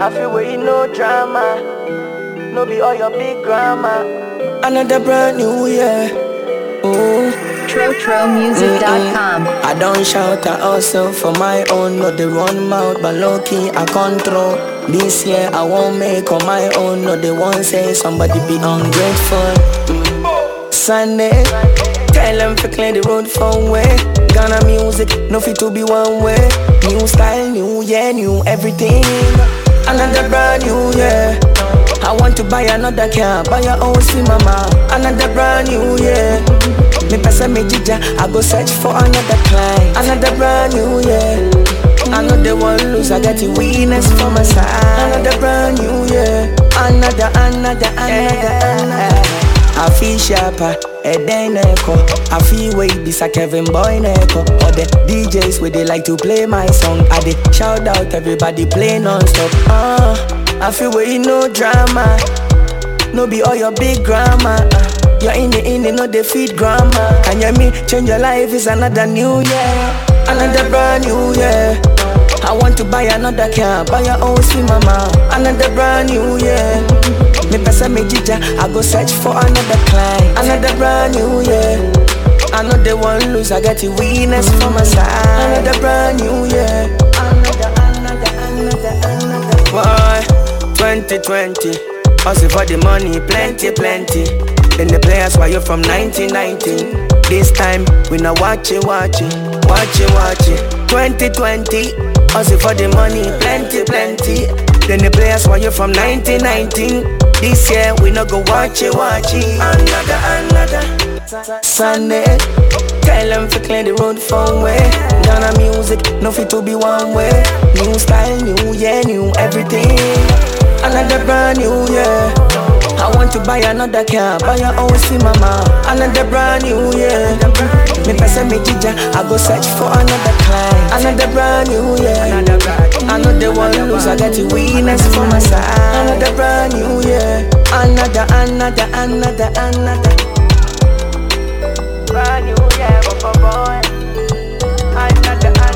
I feel where you no drama, no be all your big grandma. Another brand new year. Ooh. TroTroMusic.com. I don't shout at also for my own, not the run mouth, but low key I control. This year I won't make on my own, not the one say somebody be ungrateful. Sunday, tell them to clear the road for way. Ghana music, no fit to be one way. New style, new year, new everything. Another brand new year. I want to buy another car, buy a house for mama. Another brand new year. Me pesa me jija, I go search for another client. Another brand new year. I know they won't lose, I got the winners for my side. Another brand new year. Another. I feel sharper, head and echo. I feel way this a Kevin Boy Neko. Or the DJs where they like to play my song. I dey shout out everybody play non-stop. I feel where you no drama, no be all your big grandma. You're in the no defeat grandma. Can you hear me? Change your life is another new year. Another brand new year. I want to buy another car, buy a house for mama. Another brand new year. Me pesa me jija, I go search for another client. Another brand new year. I know they won't lose, I got the winners for my side. Another brand new year. Another. Why? 2020, hustle for the money, plenty. Then the players why you from 1990. This time we not watch it. 2020, hustle for the money, plenty. Then the players why you from 1919. This year we not go watch it. Another Sunday, tell them to clear the road for way. Ghana music, no fit to be one way. New style, new year, new everything. Another brand new year. I want to buy another car, buy a house for mama. Another brand new year. Me pesa me jija, I go search for another client. Another brand new year. I know they won't lose, I got the winners for my side. Another brand new year. Another. Brand new year, boy. Another.